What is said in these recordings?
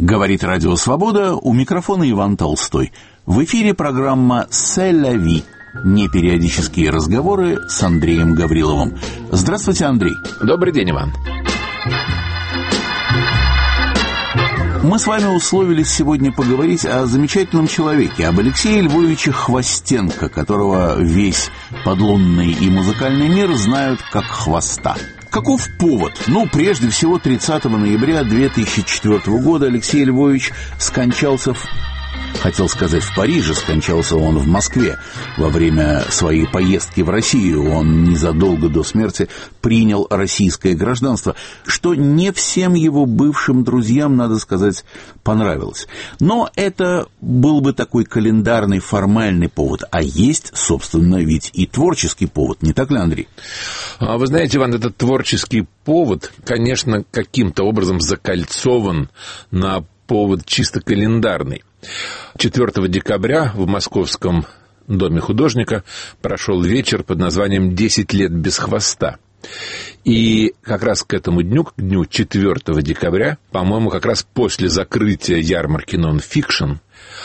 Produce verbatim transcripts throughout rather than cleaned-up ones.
Говорит Радио Свобода, у микрофона Иван Толстой. В эфире программа «C'est la vie». Непериодические разговоры с Андреем Гавриловым. Здравствуйте, Андрей. Добрый день, Иван. Мы с вами условились сегодня поговорить о замечательном человеке, об Алексее Львовиче Хвостенко, которого весь подлунный и музыкальный мир знают как Хвоста. Каков повод? Ну, прежде всего, тридцатого ноября две тысячи четвёртого года Алексей Львович скончался в... Хотел сказать, в Париже, скончался он в Москве. Во время своей поездки в Россию он незадолго до смерти принял российское гражданство, что не всем его бывшим друзьям, надо сказать, понравилось. Но это был бы такой календарный, формальный повод. А есть, собственно, ведь и творческий повод, не так ли, Андрей? Вы знаете, Иван, этот творческий повод, конечно, каким-то образом закольцован на повод чисто календарный. четвёртого декабря в Московском доме художника прошел вечер под названием «Десять лет без хвоста». И как раз к этому дню, к дню четвёртого декабря, по-моему, как раз после закрытия ярмарки «Нон-фикшн»,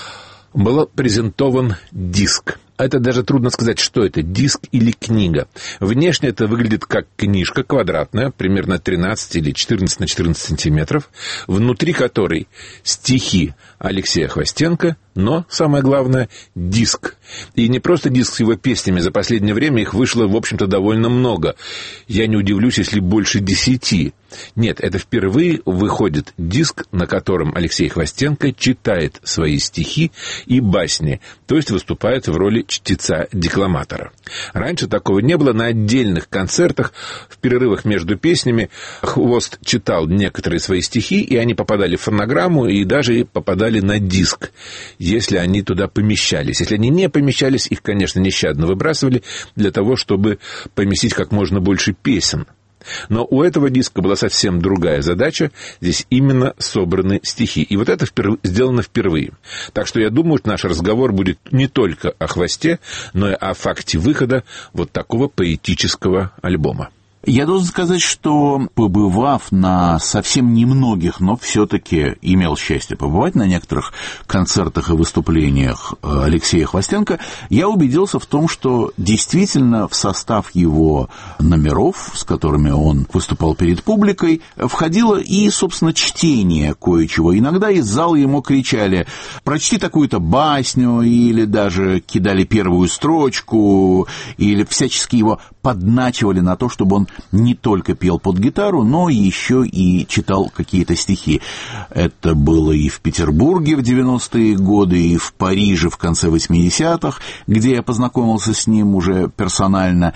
был презентован диск. Это даже трудно сказать, что это, диск или книга. Внешне это выглядит как книжка квадратная, примерно тринадцать или четырнадцать на четырнадцать сантиметров, внутри которой стихи Алексея Хвостенко, но, самое главное, диск. И не просто диск с его песнями, за последнее время их вышло, в общем-то, довольно много. Я не удивлюсь, если больше десяти. Нет, это впервые выходит диск, на котором Алексей Хвостенко читает свои стихи и басни, то есть выступает в роли чтеца-декламатора. Раньше такого не было. На отдельных концертах, в перерывах между песнями, Хвост читал некоторые свои стихи, и они попадали в фонограмму и даже попадали на диск, если они туда помещались. Если они не помещались, их, конечно, нещадно выбрасывали для того, чтобы поместить как можно больше песен. Но у этого диска была совсем другая задача. Здесь именно собраны стихи. И вот это вперв... сделано впервые. Так что я думаю, что наш разговор будет не только о Хвосте, но и о факте выхода вот такого поэтического альбома. Я должен сказать, что, побывав на совсем немногих, но все-таки имел счастье побывать на некоторых концертах и выступлениях Алексея Хвостенко, я убедился в том, что действительно в состав его номеров, с которыми он выступал перед публикой, входило и, собственно, чтение кое-чего. Иногда из зала ему кричали: «Прочти такую-то басню», или даже кидали первую строчку, или всячески его подначивали на то, чтобы он не только пел под гитару, но еще и читал какие-то стихи. Это было и в Петербурге в девяностые годы, и в Париже в конце восьмидесятых, где я познакомился с ним уже персонально,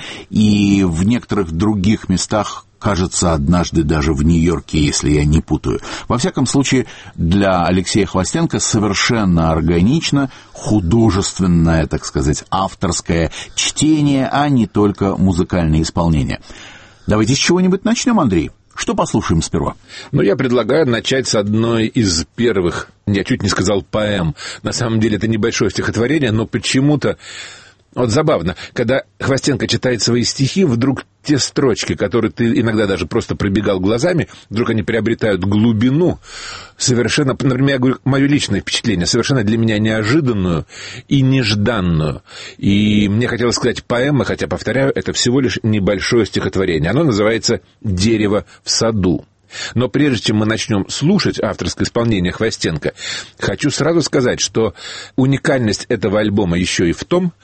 и в некоторых других местах, кажется, однажды даже в Нью-Йорке, если я не путаю. Во всяком случае, для Алексея Хвостенко совершенно органично художественное, так сказать, авторское чтение, а не только музыкальное исполнение. Давайте с чего-нибудь начнем, Андрей. Что послушаем сперва? Ну, я предлагаю начать с одной из первых, я чуть не сказал поэм. На самом деле это небольшое стихотворение, но почему-то... Вот забавно, когда Хвостенко читает свои стихи, вдруг те строчки, которые ты иногда даже просто пробегал глазами, вдруг они приобретают глубину, совершенно, например, я говорю, мое личное впечатление, совершенно для меня неожиданную и нежданную. И мне хотелось сказать поэма, хотя, повторяю, это всего лишь небольшое стихотворение. Оно называется «Дерево в саду». Но прежде чем мы начнем слушать авторское исполнение Хвостенко, хочу сразу сказать, что уникальность этого альбома еще и в том,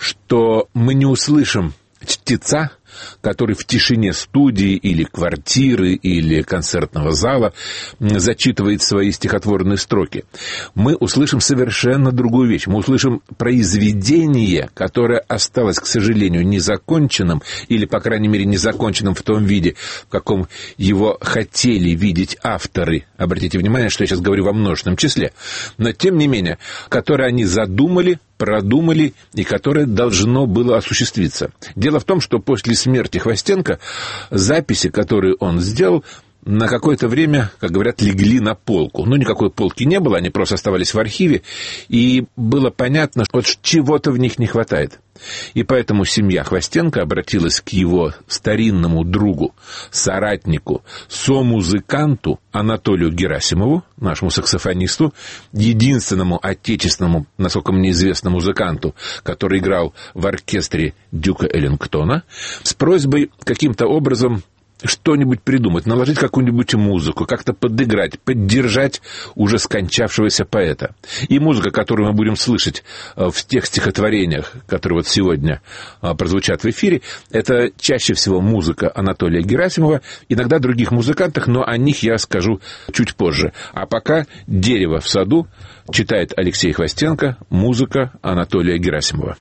что мы не услышим чтеца, который в тишине студии или квартиры или концертного зала зачитывает свои стихотворные строки. Мы услышим совершенно другую вещь. Мы услышим произведение, которое осталось, к сожалению, незаконченным, или, по крайней мере, незаконченным в том виде, в каком его хотели видеть авторы. Обратите внимание, что я сейчас говорю во множественном числе. Но, тем не менее, которое они задумали, продумали и которое должно было осуществиться. Дело в том, что после смерти Хвостенко записи, которые он сделал, на какое-то время, как говорят, легли на полку. Ну, никакой полки не было, они просто оставались в архиве, и было понятно, что чего-то в них не хватает. И поэтому семья Хвостенко обратилась к его старинному другу, соратнику, сомузыканту Анатолию Герасимову, нашему саксофонисту, единственному отечественному, насколько мне известно, музыканту, который играл в оркестре Дюка Эллингтона, с просьбой каким-то образом что-нибудь придумать, наложить какую-нибудь музыку, как-то подыграть, поддержать уже скончавшегося поэта. И музыка, которую мы будем слышать в тех стихотворениях, которые вот сегодня прозвучат в эфире, это чаще всего музыка Анатолия Герасимова, иногда других музыкантов, но о них я скажу чуть позже. А пока «Дерево в саду» читает Алексей Хвостенко, музыка Анатолия Герасимова.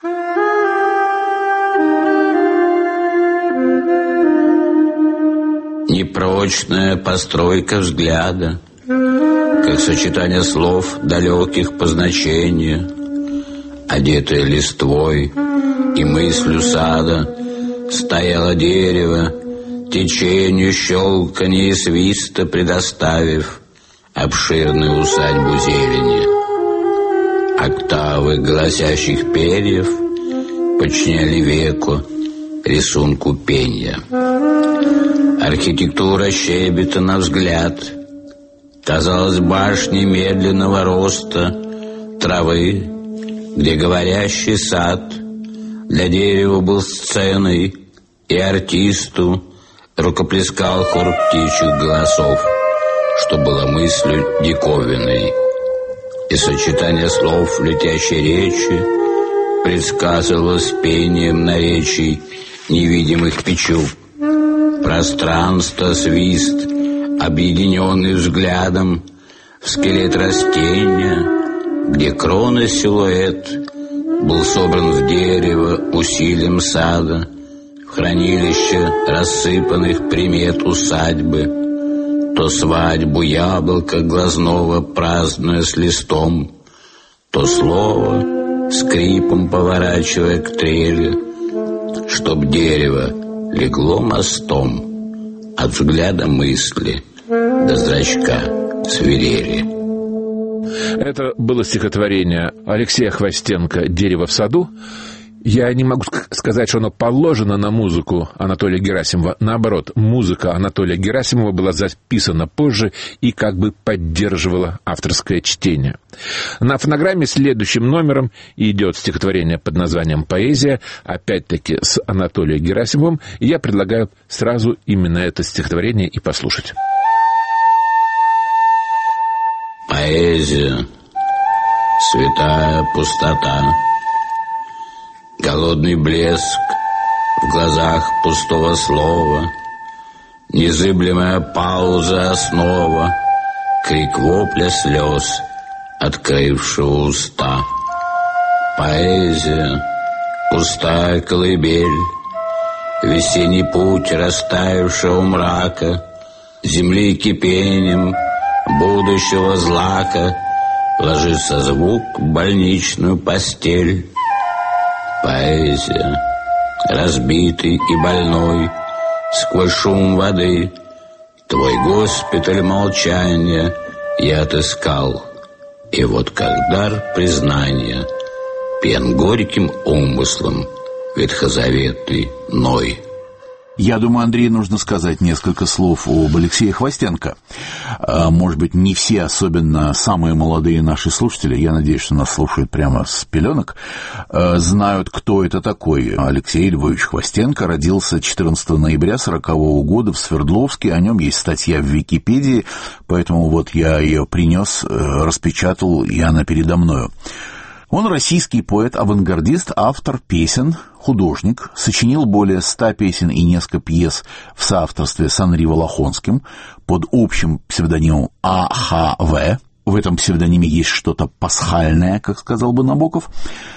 Непрочная постройка взгляда, как сочетание слов, далеких по значению, одетое листвой и мыслью сада, стояло дерево, течению щелканье и свиста предоставив обширную усадьбу зелени. Октавы голосящих перьев подчиняли веку рисунку пенья. Архитектура щебета на взгляд казалась башней медленного роста травы, где говорящий сад для дерева был сценой, и артисту рукоплескал хор птичьих голосов, что было мыслью диковинной. И сочетание слов летящей речи предсказывалось пением наречий невидимых печук. Пространство, свист, объединенный взглядом в скелет растения, где крона силуэт был собран в дерево усилием сада, в хранилище рассыпанных примет усадьбы, то свадьбу яблока глазного празднуя с листом, то слово скрипом поворачивая к трели, чтоб дерево легло мостом от взгляда мысли до зрачка свирели. Это было стихотворение Алексея Хвостенко «Дерево в саду». Я не могу сказать, что оно положено на музыку Анатолия Герасимова. Наоборот, музыка Анатолия Герасимова была записана позже и как бы поддерживала авторское чтение. На фонограмме следующим номером идет стихотворение под названием «Поэзия», опять-таки с Анатолием Герасимовым. И я предлагаю сразу именно это стихотворение и послушать. Поэзия, святая пустота, голодный блеск в глазах пустого слова, незыблемая пауза основа, крик вопля слез, открывшего уста. Поэзия, пустая колыбель, весенний путь растаявшего мрака, земли кипением будущего злака, ложится звук в больничную постель. Поэзия, разбитый и больной, сквозь шум воды, твой госпиталь молчания я отыскал. И вот как дар признания пен горьким умыслом ветхозаветный Ной. Я думаю, Андрей, нужно сказать несколько слов об Алексее Хвостенко. Может быть, не все, особенно самые молодые наши слушатели, я надеюсь, что нас слушают прямо с пеленок, знают, кто это такой. Алексей Львович Хвостенко родился четырнадцатого ноября сорокового года в Свердловске. О нем есть статья в Википедии, поэтому вот я ее принес, распечатал, и она передо мною. Он российский поэт-авангардист, автор песен, художник, сочинил более ста песен и несколько пьес в соавторстве с Анри Волохонским под общим псевдонимом А Х В. В этом псевдониме есть что-то пасхальное, как сказал бы Набоков.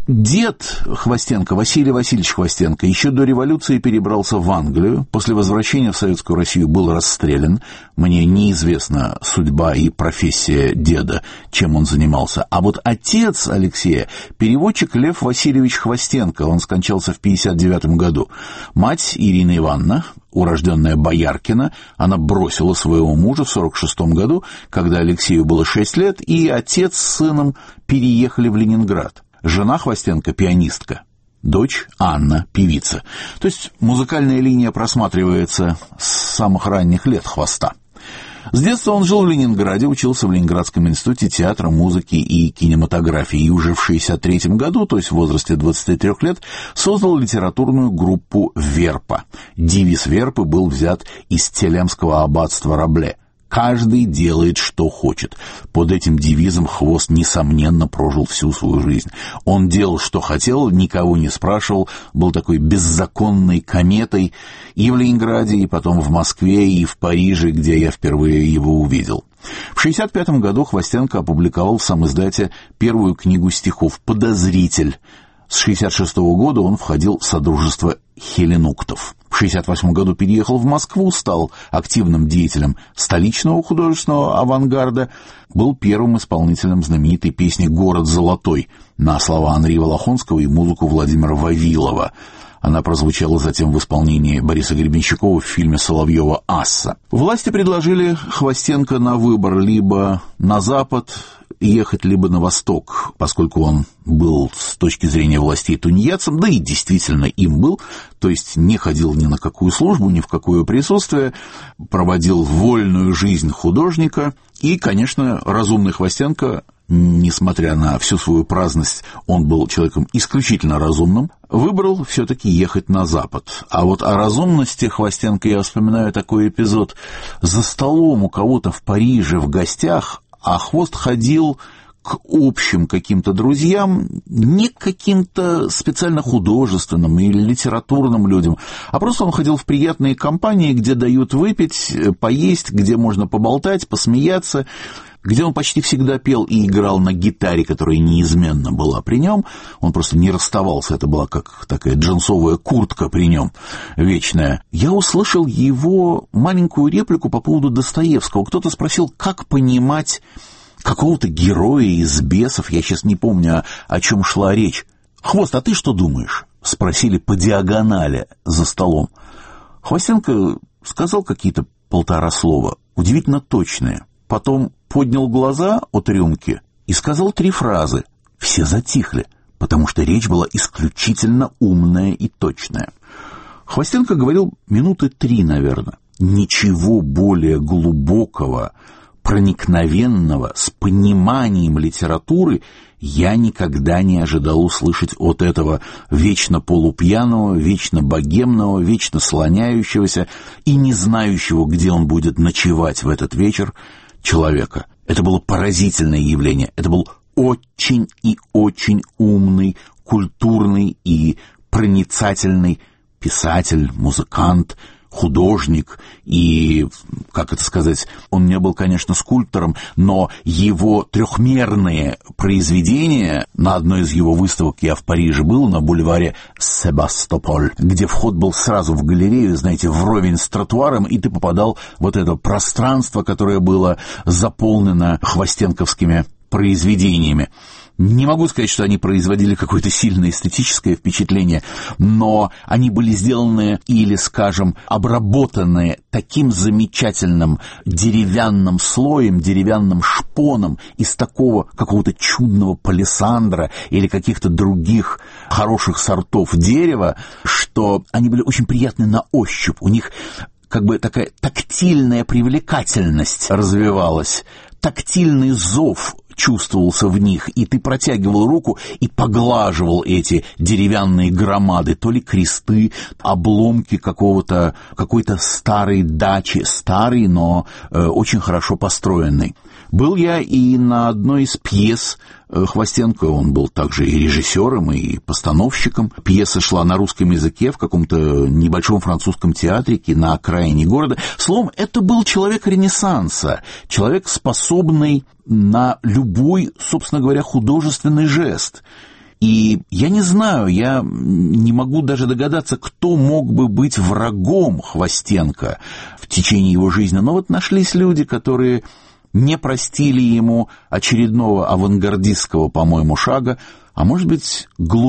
Дед Хвостенко, Василий Васильевич Хвостенко, еще до революции перебрался в Англию. После возвращения в Советскую Россию был расстрелян. Мне неизвестна судьба и профессия деда, чем он занимался. А вот отец Алексея, переводчик Лев Васильевич Хвостенко, он скончался в пятьдесят девятом году. Мать Ирина Ивановна, урожденная Бояркина, она бросила своего мужа в сорок шестом году, когда Алексею было шесть лет, и отец с сыном переехали в Ленинград. Жена Хвостенко — пианистка, дочь Анна — певица. То есть музыкальная линия просматривается с самых ранних лет Хвоста. С детства он жил в Ленинграде, учился в Ленинградском институте театра, музыки и кинематографии. И уже в шестьдесят третьем году, то есть в возрасте двадцати трёх лет, создал литературную группу «Верпа». Девиз «Верпы» был взят из Телемского аббатства Рабле. «Каждый делает, что хочет». Под этим девизом Хвост, несомненно, прожил всю свою жизнь. Он делал, что хотел, никого не спрашивал, был такой беззаконной кометой и в Ленинграде, и потом в Москве, и в Париже, где я впервые его увидел. В шестьдесят пятом году Хвостенко опубликовал в самиздате первую книгу стихов «Подозритель». С шестьдесят шестого года он входил в содружество хеленуктов. В шестьдесят восьмом году переехал в Москву, стал активным деятелем столичного художественного авангарда, был первым исполнителем знаменитой песни «Город золотой» на слова Анри Волохонского и музыку Владимира Вавилова. Она прозвучала затем в исполнении Бориса Гребенщикова в фильме Соловьева «Асса». Власти предложили Хвостенко на выбор: либо на Запад ехать, либо на Восток, поскольку он был с точки зрения властей тунеядцем, да и действительно им был, то есть не ходил ни на какую службу, ни в какое присутствие, проводил вольную жизнь художника. И, конечно, разумный Хвостенко, несмотря на всю свою праздность, он был человеком исключительно разумным, выбрал все-таки ехать на Запад. А вот о разумности Хвостенко я вспоминаю такой эпизод. За столом у кого-то в Париже в гостях, а Хвост ходил к общим каким-то друзьям, не к каким-то специально художественным или литературным людям, а просто он ходил в приятные компании, где дают выпить, поесть, где можно поболтать, посмеяться, где он почти всегда пел и играл на гитаре, которая неизменно была при нем. Он просто не расставался, это была как такая джинсовая куртка при нем вечная. Я услышал его маленькую реплику по поводу Достоевского. Кто-то спросил, как понимать какого-то героя из «Бесов», я сейчас не помню, о, о чем шла речь. «Хвост, а ты что думаешь?» — спросили по диагонали за столом. Хвостенко сказал какие-то полтора слова, удивительно точные. Потом поднял глаза от рюмки и сказал три фразы. Все затихли, потому что речь была исключительно умная и точная. Хвостенко говорил минуты три, наверное. Ничего более глубокого, проникновенного, с пониманием литературы я никогда не ожидал услышать от этого вечно полупьяного, вечно богемного, вечно слоняющегося и не знающего, где он будет ночевать в этот вечер, человека. Это было поразительное явление. Это был очень и очень умный, культурный и проницательный писатель, музыкант, художник. И, как это сказать, он не был, конечно, скульптором, но его трехмерные произведения, на одной из его выставок я в Париже был, на бульваре Себастополь, где вход был сразу в галерею, знаете, вровень с тротуаром, и ты попадал в вот это пространство, которое было заполнено хвостенковскими произведениями. Не могу сказать, что они производили какое-то сильное эстетическое впечатление, но они были сделаны или, скажем, обработаны таким замечательным деревянным слоем, деревянным шпоном из такого какого-то чудного палисандра или каких-то других хороших сортов дерева, что они были очень приятны на ощупь. У них как бы такая тактильная привлекательность развивалась, тактильный зов чувствовался в них, и ты протягивал руку и поглаживал эти деревянные громады, то ли кресты, обломки какого-то, какой-то старой дачи, старой, но э, очень хорошо построенной. Был я и на одной из пьес Хвостенко, он был также и режиссером, и постановщиком. Пьеса шла на русском языке в каком-то небольшом французском театрике на окраине города. Словом, это был человек Ренессанса, человек, способный на любой, собственно говоря, художественный жест. И я не знаю, я не могу даже догадаться, кто мог бы быть врагом Хвостенко в течение его жизни. Но вот нашлись люди, которые не простили ему очередного авангардистского, по-моему, шага, а может быть,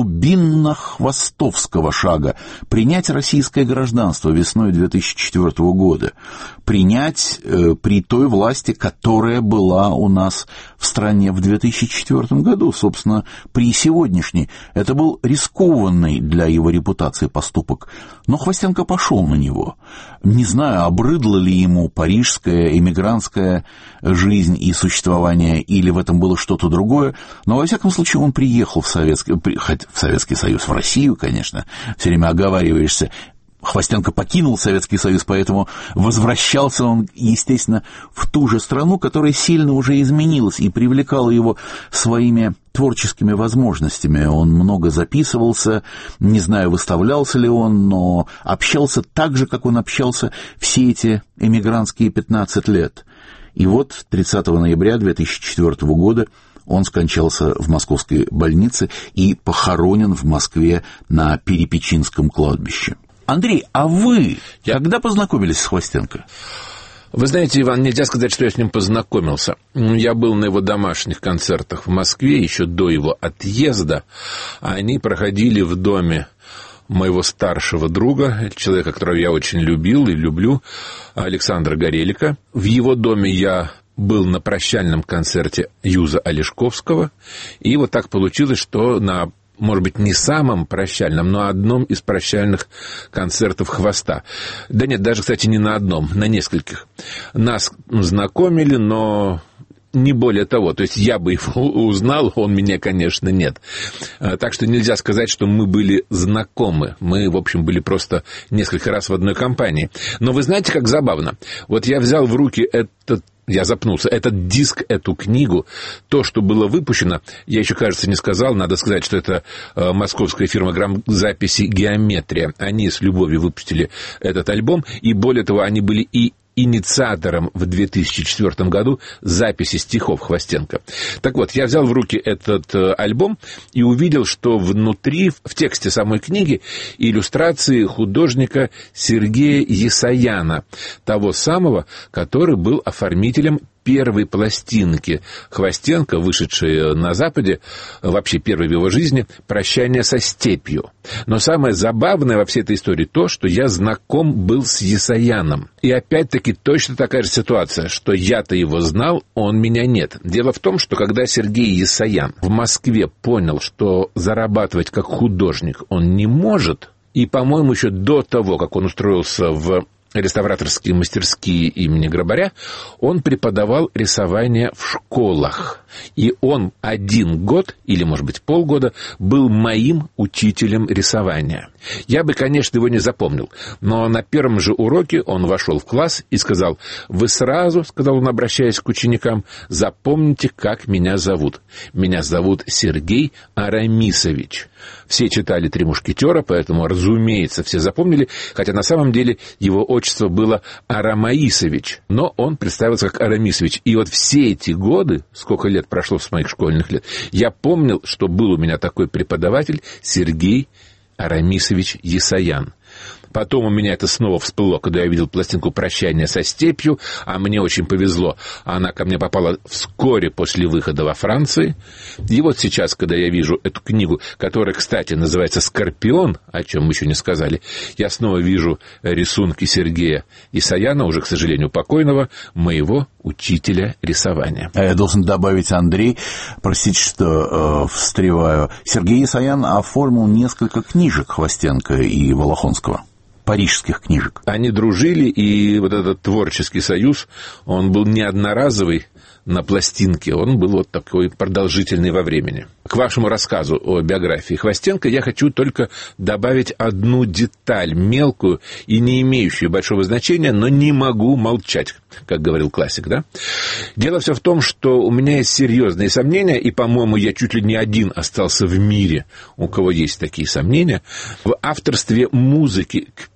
глубинно-хвостовского шага, принять российское гражданство весной две тысячи четвёртого года, принять э, при той власти, которая была у нас в стране в две тысячи четвёртом году, собственно, при сегодняшней. Это был рискованный для его репутации поступок, но Хвостенко пошел на него. Не знаю, обрыдла ли ему парижская эмигрантская жизнь и существование, или в этом было что-то другое, но, во всяком случае, он приехал в Советский, в Советский Союз, в Россию, конечно, все время оговариваешься. Хвостенко покинул Советский Союз, поэтому возвращался он, естественно, в ту же страну, которая сильно уже изменилась и привлекала его своими творческими возможностями. Он много записывался, не знаю, выставлялся ли он, но общался так же, как он общался все эти эмигрантские пятнадцать лет. И вот тридцатого ноября две тысячи четвёртого года он скончался в московской больнице и похоронен в Москве на Перепечинском кладбище. Андрей, а вы Я... когда познакомились с Хвостенко? Вы знаете, Иван, нельзя сказать, что я с ним познакомился. Я был на его домашних концертах в Москве еще до его отъезда. Они проходили в доме моего старшего друга, человека, которого я очень любил и люблю, Александра Горелика. В его доме я был на прощальном концерте Юза Олешковского, и вот так получилось, что на, может быть, не самом прощальном, но одном из прощальных концертов «Хвоста». Да нет, даже, кстати, не на одном, на нескольких. Нас знакомили, но не более того. То есть я бы его узнал, он меня, конечно, нет. Так что нельзя сказать, что мы были знакомы. Мы, в общем, были просто несколько раз в одной компании. Но вы знаете, как забавно? Вот я взял в руки этот Я запнулся. Этот диск, эту книгу, то, что было выпущено, я еще, кажется, не сказал, надо сказать, что это э, московская фирма грамзаписи «Геометрия». Они с любовью выпустили этот альбом, и более того, они были и инициатором в две тысячи четвёртом году записи стихов Хвостенко. Так вот, я взял в руки этот э, альбом и увидел, что внутри, в тексте самой книги, иллюстрации художника Сергея Есаяна, того самого, который был оформителем первой пластинки Хвостенко, вышедшей на Западе, вообще первой в его жизни, «Прощание со степью». Но самое забавное во всей этой истории то, что я знаком был с Есаяном. И опять-таки точно такая же ситуация, что я-то его знал, он меня нет. Дело в том, что когда Сергей Есаян в Москве понял, что зарабатывать как художник он не может, и, по-моему, еще до того, как он устроился в реставраторские мастерские имени Грабаря, он преподавал рисование в школах. И он один год, или, может быть, полгода, был моим учителем рисования. Я бы, конечно, его не запомнил, но на первом же уроке он вошел в класс и сказал: «Вы сразу, — сказал он, обращаясь к ученикам, — запомните, как меня зовут. Меня зовут Сергей Арамисович». Все читали «Три мушкетера», поэтому, разумеется, все запомнили, хотя на самом деле его отчество было Арамаисович, но он представился как Арамисович. И вот все эти годы, сколько лет прошло с моих школьных лет, я помнил, что был у меня такой преподаватель Сергей Арамисович Есаян. Потом у меня это снова всплыло, когда я видел пластинку «Прощание со степью», а мне очень повезло. Она ко мне попала вскоре после выхода во Франции. И вот сейчас, когда я вижу эту книгу, которая, кстати, называется «Скорпион», о чем мы еще не сказали, я снова вижу рисунки Сергея Есаяна, уже, к сожалению, покойного, моего учителя рисования. А я должен добавить, Андрей, простите, что э, встреваю, Сергей Есаян оформил несколько книжек Хвостенко и Волохонского. Парижских книжек. Они дружили, и вот этот творческий союз, он был не одноразовый на пластинке, он был вот такой продолжительный во времени. К вашему рассказу о биографии Хвостенко я хочу только добавить одну деталь, мелкую и не имеющую большого значения, но не могу молчать, как говорил классик, да? Дело все в том, что у меня есть серьезные сомнения, и, по-моему, я чуть ли не один остался в мире, у кого есть такие сомнения, в авторстве музыки к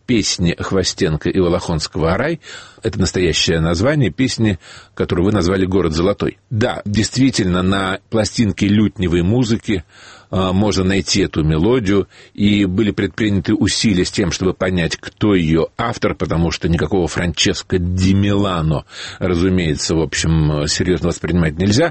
«Песни Хвостенко и Волохонского «Арай». Это настоящее название песни, которую вы назвали «Город золотой». Да, действительно, на пластинке лютневой музыки а, можно найти эту мелодию, и были предприняты усилия с тем, чтобы понять, кто ее автор, потому что никакого Франческо ди Милано, разумеется, в общем, серьезно воспринимать нельзя.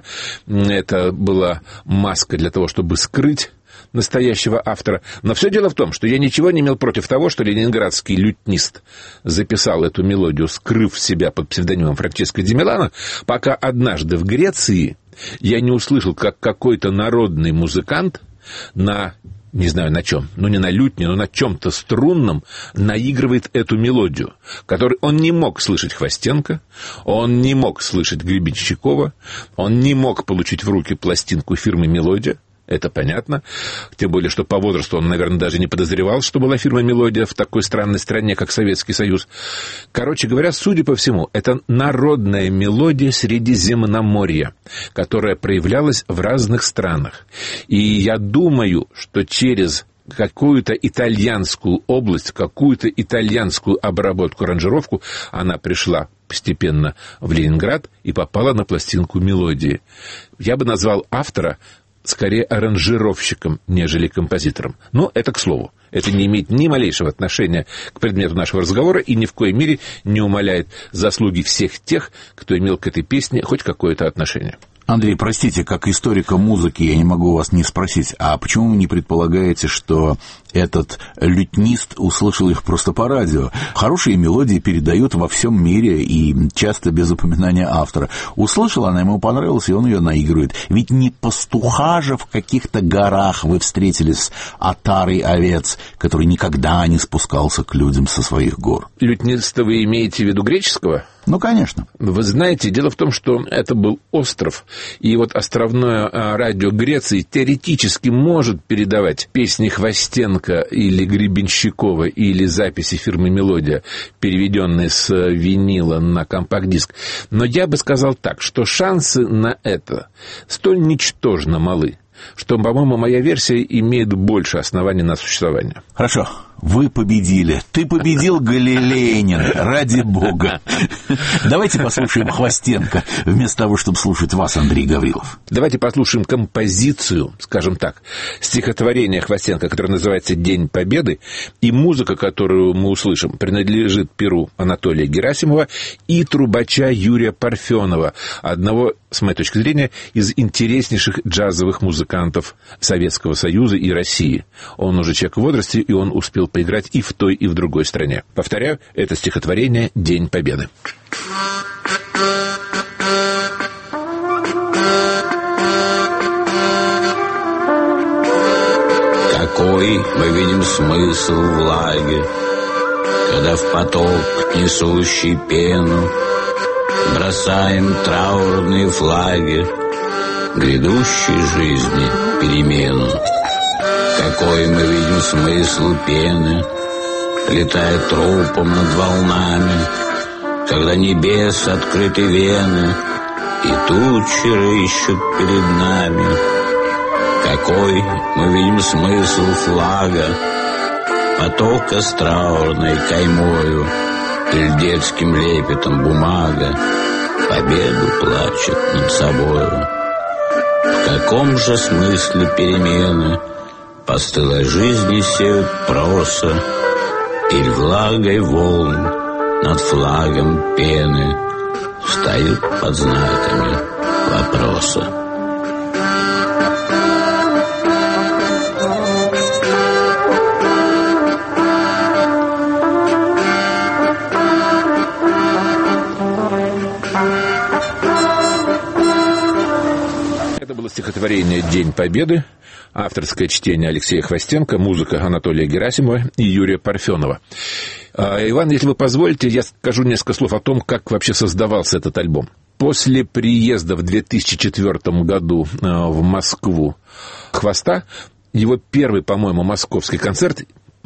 Это была маска для того, чтобы скрыть настоящего автора. Но все дело в том, что я ничего не имел против того, что ленинградский лютнист записал эту мелодию, скрыв себя под псевдонимом Франческо ди Милано, пока однажды в Греции я не услышал, как какой-то народный музыкант на, не знаю на чем, ну не на лютне, но на чем-то струнном наигрывает эту мелодию, которую он не мог слышать Хвостенко, он не мог слышать Гребенщикова, он не мог получить в руки пластинку фирмы «Мелодия». Это понятно, тем более, что по возрасту он, наверное, даже не подозревал, что была фирма «Мелодия» в такой странной стране, как Советский Союз. Короче говоря, судя по всему, это народная мелодия Средиземноморья, которая проявлялась в разных странах. И я думаю, что через какую-то итальянскую область, какую-то итальянскую обработку, аранжировку, она пришла постепенно в Ленинград и попала на пластинку «Мелодии». Я бы назвал автора скорее аранжировщиком, нежели композитором. Но это к слову. Это не имеет ни малейшего отношения к предмету нашего разговора и ни в коей мере не умаляет заслуги всех тех, кто имел к этой песне хоть какое-то отношение. Андрей, простите, как историка музыки я не могу вас не спросить, а почему вы не предполагаете, что этот лютнист услышал их просто по радио? Хорошие мелодии передают во всем мире и часто без упоминания автора. Услышал, она ему понравилась, и он ее наигрывает. Ведь не пастуха же в каких-то горах вы встретили с отарой овец, который никогда не спускался к людям со своих гор. Лютниста вы имеете в виду греческого? Ну, конечно. Вы знаете, дело в том, что это был остров, и вот островное радио Греции теоретически может передавать песни Хвостенко или Гребенщикова или записи фирмы «Мелодия», переведенные с винила на компакт-диск. Но я бы сказал так, что шансы на это столь ничтожно малы, что, по-моему, моя версия имеет больше оснований на существование. Хорошо. Вы победили. Ты победил, Галилеянин, ради бога. Давайте послушаем Хвостенко, вместо того, чтобы слушать вас, Андрей Гаврилов. Давайте послушаем композицию, скажем так, стихотворение Хвостенко, которое называется «День Победы», и музыка, которую мы услышим, принадлежит перу Анатолия Герасимова и трубача Юрия Парфенова, одного, с моей точки зрения, из интереснейших джазовых музыкантов Советского Союза и России. Он уже человек в возрасте, и он успел поиграть и в той, и в другой стране. Повторяю, это стихотворение «День Победы». Какой мы видим смысл в влаге, когда в поток, несущий пену, бросаем траурные флаги грядущей жизни перемену. Какой мы видим смысл пены, летая трупом над волнами, когда небес открыты вены и тучи рыщут перед нами. Какой мы видим смысл флага, потока с траурной каймою или детским лепетом бумага победу плачет над собою. В каком же смысле перемены постылой жизни сеют проса, или влагой волн над флагом пены встают под знаками вопроса. Это было стихотворение «День Победы», авторское чтение Алексея Хвостенко, музыка Анатолия Герасимова и Юрия Парфенова. Иван, если вы позволите, я скажу несколько слов о том, как вообще создавался этот альбом. После приезда в две тысячи четвёртом году в Москву Хвоста, его первый, по-моему, московский концерт,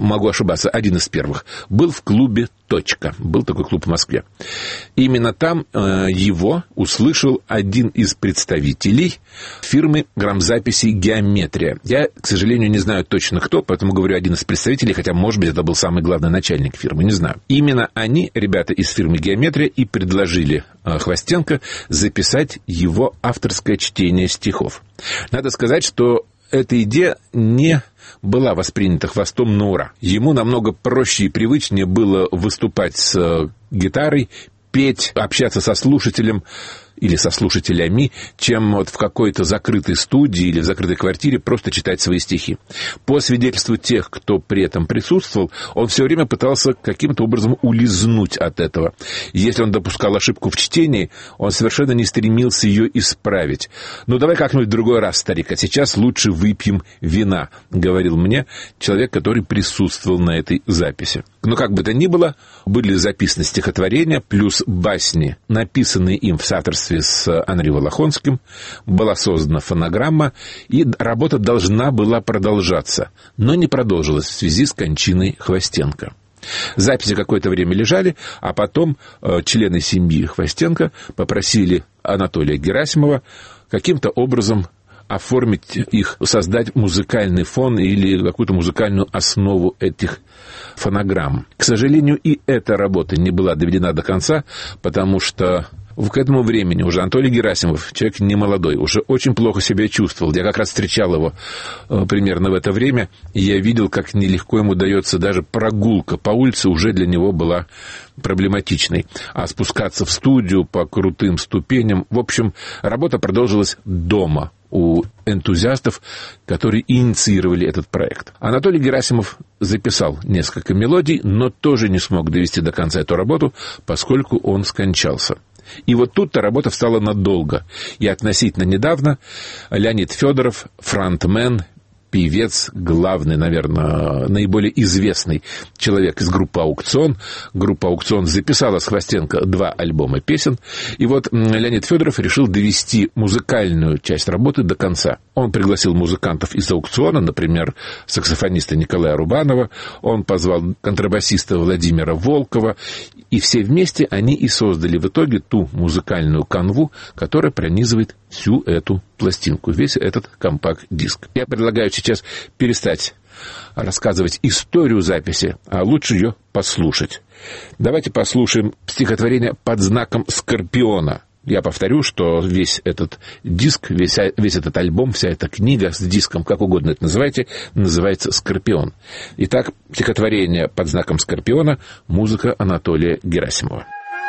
могу ошибаться, один из первых, был в клубе «Точка». Был такой клуб в Москве. Именно там э, его услышал один из представителей фирмы грамзаписи «Геометрия». Я, к сожалению, не знаю точно кто, поэтому говорю один из представителей, хотя, может быть, это был самый главный начальник фирмы, не знаю. Именно они, ребята из фирмы «Геометрия», и предложили э, Хвостенко записать его авторское чтение стихов. Надо сказать, что эта идея не была воспринята Хвостом на ура. Ему намного проще и привычнее было выступать с гитарой, петь, общаться со слушателем или со слушателями, чем вот в какой-то закрытой студии или в закрытой квартире просто читать свои стихи. По свидетельству тех, кто при этом присутствовал, он все время пытался каким-то образом улизнуть от этого. Если он допускал ошибку в чтении, он совершенно не стремился ее исправить. «Ну, давай как-нибудь в другой раз, старик, а сейчас лучше выпьем вина», — говорил мне человек, который присутствовал на этой записи. Но как бы то ни было, были записаны стихотворения плюс басни, написанные им в соавторстве с Анри Волохонским, была создана фонограмма, и работа должна была продолжаться, но не продолжилась в связи с кончиной Хвостенко. Записи какое-то время лежали, а потом э, члены семьи Хвостенко попросили Анатолия Герасимова каким-то образом оформить их, создать музыкальный фон или какую-то музыкальную основу этих фонограмм. К сожалению, и эта работа не была доведена до конца, потому что к этому времени уже Анатолий Герасимов, человек немолодой, уже очень плохо себя чувствовал. Я как раз встречал его э, примерно в это время, и я видел, как нелегко ему дается даже прогулка по улице, уже для него была проблематичной. А спускаться в студию по крутым ступеням... В общем, работа продолжилась дома у энтузиастов, которые инициировали этот проект. Анатолий Герасимов записал несколько мелодий, но тоже не смог довести до конца эту работу, поскольку он скончался. И вот тут-то работа встала надолго. И относительно недавно Леонид Федоров, фронтмен, певец, главный, наверное, наиболее известный человек из группы «Аукцион». Группа «Аукцион» записала с Хвостенко два альбома песен. И вот Леонид Федоров решил довести музыкальную часть работы до конца. Он пригласил музыкантов из «Аукциона», например, саксофониста Николая Рубанова, он позвал контрабасиста Владимира Волкова, и все вместе они и создали в итоге ту музыкальную канву, которая пронизывает всю эту пластинку, весь этот компакт-диск. Я предлагаю сейчас перестать рассказывать историю записи, а лучше ее послушать. Давайте послушаем стихотворение «Под знаком Скорпиона». Я повторю, что весь этот диск, весь, весь этот альбом, вся эта книга с диском, как угодно это называйте, называется «Скорпион». Итак, стихотворение «Под знаком Скорпиона», музыка Анатолия Герасимова.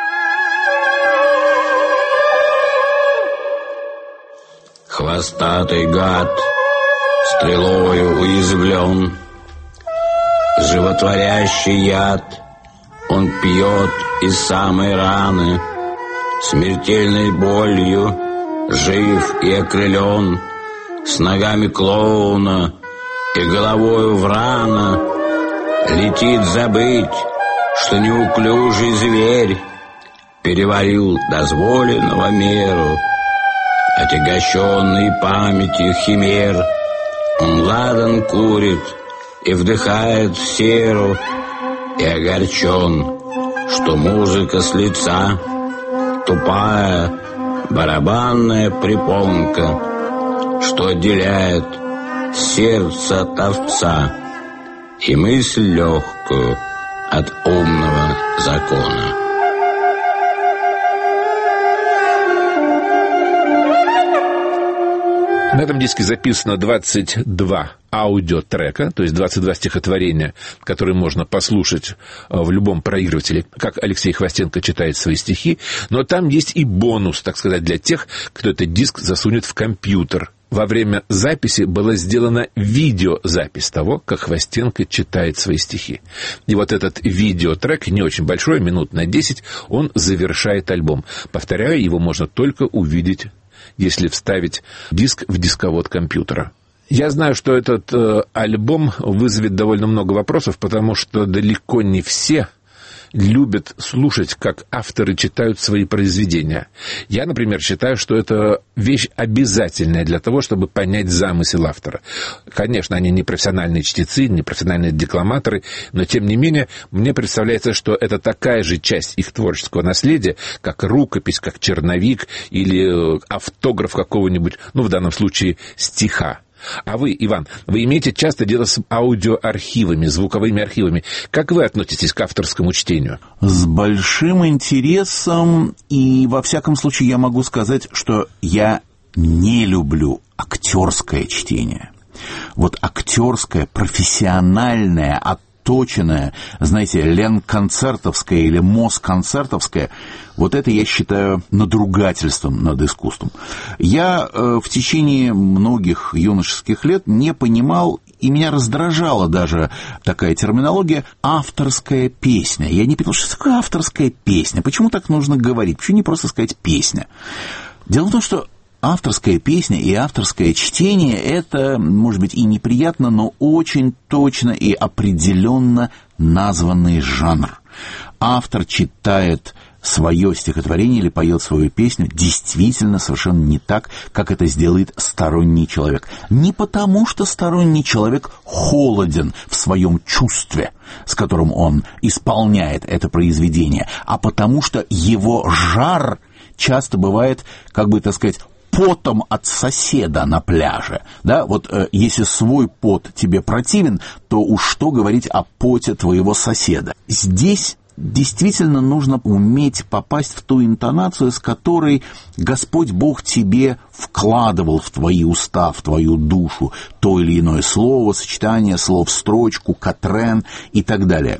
Хвостатый гад стрелою уязвлен, животворящий яд он пьет из самой раны, смертельной болью жив и окрылен, с ногами клоуна и головою врана летит забыть, что неуклюжий зверь перевалил дозволенного меру. Отягощенный памятью химер, он ладан курит и вдыхает серу, и огорчен, что музыка с лица тупая барабанная припонка, что отделяет сердце от овца и мысль легкую от умного закона. На этом диске записано двадцать два аудиотрека, то есть двадцать два стихотворения, которые можно послушать в любом проигрывателе, как Алексей Хвостенко читает свои стихи, но там есть и бонус, так сказать, для тех, кто этот диск засунет в компьютер. Во время записи была сделана видеозапись того, как Хвостенко читает свои стихи. И вот этот видеотрек, не очень большой, минут на десять, он завершает альбом. Повторяю, его можно только увидеть, если вставить диск в дисковод компьютера. Я знаю, что этот э, альбом вызовет довольно много вопросов, потому что далеко не все любят слушать, как авторы читают свои произведения. Я, например, считаю, что это вещь обязательная для того, чтобы понять замысел автора. Конечно, они не профессиональные чтецы, не профессиональные декламаторы, но, тем не менее, мне представляется, что это такая же часть их творческого наследия, как рукопись, как черновик или автограф какого-нибудь, ну, в данном случае, стиха. А вы, Иван, вы имеете часто дело с аудиоархивами, звуковыми архивами. Как вы относитесь к авторскому чтению? С большим интересом, и во всяком случае я могу сказать, что я не люблю актерское чтение. Вот актерское, профессиональное, отточенное, знаете, ленконцертовское или москонцертовское, вот это я считаю надругательством над искусством. Я э, в течение многих юношеских лет не понимал, и меня раздражала даже такая терминология «авторская песня». Я не понял, что такое авторская песня, почему так нужно говорить, почему не просто сказать «песня». Дело в том, что авторская песня и авторское чтение – это, может быть, и неприятно, но очень точно и определенно названный жанр. Автор читает свое стихотворение или поет свою песню действительно совершенно не так, как это сделает сторонний человек. Не потому, что сторонний человек холоден в своем чувстве, с которым он исполняет это произведение, а потому что его жар часто бывает, как бы, так сказать, потом от соседа на пляже. Да? Вот э, если свой пот тебе противен, то уж что говорить о поте твоего соседа. Здесь действительно нужно уметь попасть в ту интонацию, с которой Господь Бог тебе вкладывал в твои уста, в твою душу то или иное слово, сочетание слов, строчку, катрен и так далее.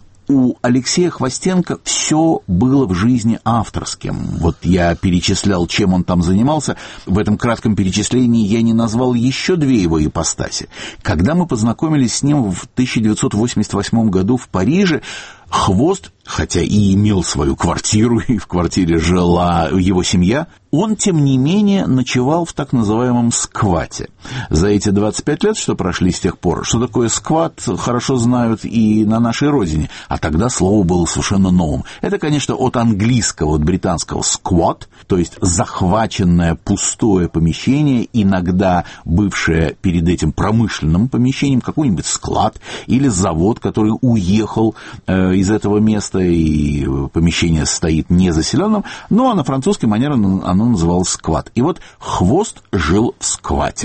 У Алексея Хвостенко все было в жизни авторским. Вот я перечислял, чем он там занимался. В этом кратком перечислении я не назвал еще две его ипостаси. Когда мы познакомились с ним в тысяча девятьсот восемьдесят восьмом году в Париже, Хвост, хотя и имел свою квартиру, и в квартире жила его семья, он, тем не менее, ночевал в так называемом сквате. За эти двадцать пять лет, что прошли с тех пор, что такое скват, хорошо знают и на нашей родине, а тогда слово было совершенно новым. Это, конечно, от английского, от британского squat, то есть захваченное пустое помещение, иногда бывшее перед этим промышленным помещением, какой-нибудь склад или завод, который уехал э, из этого места, и помещение стоит незаселенным, но на французский манер оно называлось скват. И вот Хвост жил в сквате.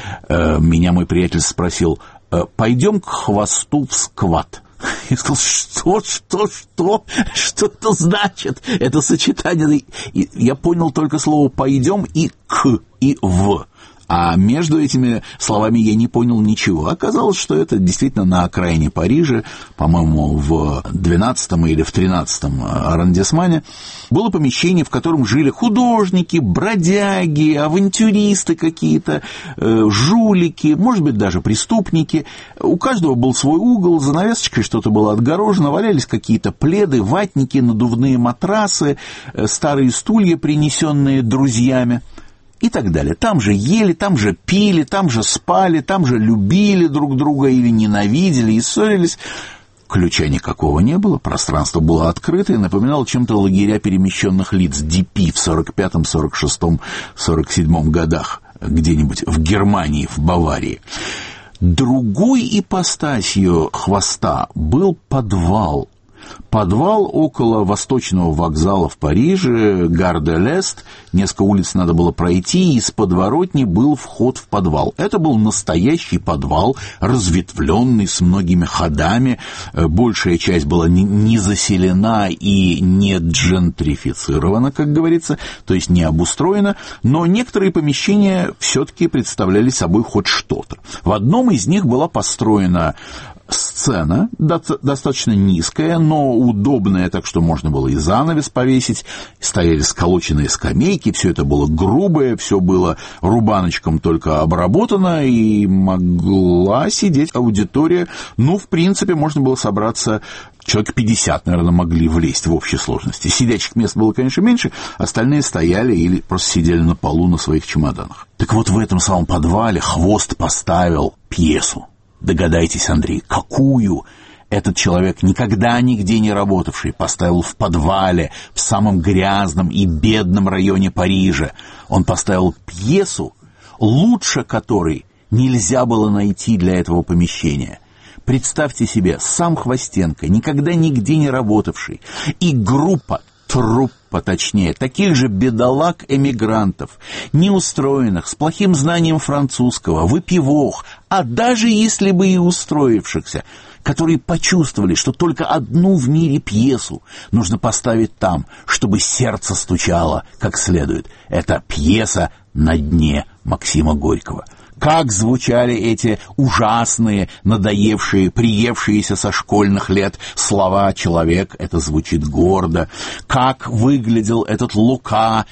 Меня мой приятель спросил: пойдем к Хвосту в скват. Я сказал: что, что, что, что это значит? Это сочетание. И я понял только слово «пойдем» и «к», и «в». А между этими словами я не понял ничего. Оказалось, что это действительно на окраине Парижа, по-моему, в двенадцатом или в тринадцатом аррondissement, было помещение, в котором жили художники, бродяги, авантюристы какие-то, э, жулики, может быть, даже преступники. У каждого был свой угол, занавесочкой что-то было отгорожено, валялись какие-то пледы, ватники, надувные матрасы, э, старые стулья, принесенные друзьями. И так далее. Там же ели, там же пили, там же спали, там же любили друг друга или ненавидели и ссорились. Ключа никакого не было, пространство было открыто и напоминало чем-то лагеря перемещенных лиц ди пи в сорок пятом, сорок шестом, сорок седьмом годах, где-нибудь в Германии, в Баварии. Другой ипостасью Хвоста был подвал. Подвал около Восточного вокзала в Париже, Гар-де-Лест, несколько улиц надо было пройти, и из подворотни был вход в подвал. Это был настоящий подвал, разветвленный, с многими ходами. Большая часть была не заселена и не джентрифицирована, как говорится, то есть не обустроена, но некоторые помещения все-таки представляли собой хоть что-то. В одном из них была построена сцена, достаточно низкая, но удобная, так что можно было и занавес повесить, стояли сколоченные скамейки, все это было грубое, все было рубаночком только обработано, и могла сидеть аудитория, ну, в принципе, можно было собраться, человек пятьдесят, наверное, могли влезть в общей сложности. Сидячих мест было, конечно, меньше, остальные стояли или просто сидели на полу на своих чемоданах. Так вот, в этом самом подвале Хвост поставил пьесу. Догадайтесь, Андрей, какую? Этот человек, никогда нигде не работавший, поставил в подвале, в самом грязном и бедном районе Парижа. Он поставил пьесу, лучше которой нельзя было найти для этого помещения. Представьте себе, сам Хвостенко, никогда нигде не работавший, и группа, труппа точнее, таких же бедолаг-эмигрантов, неустроенных, с плохим знанием французского, выпивох, а даже если бы и устроившихся, которые почувствовали, что только одну в мире пьесу нужно поставить там, чтобы сердце стучало как следует. Это пьеса «На дне» Максима Горького. Как звучали эти ужасные, надоевшие, приевшиеся со школьных лет слова «человек» — это звучит гордо. Как выглядел этот Лука,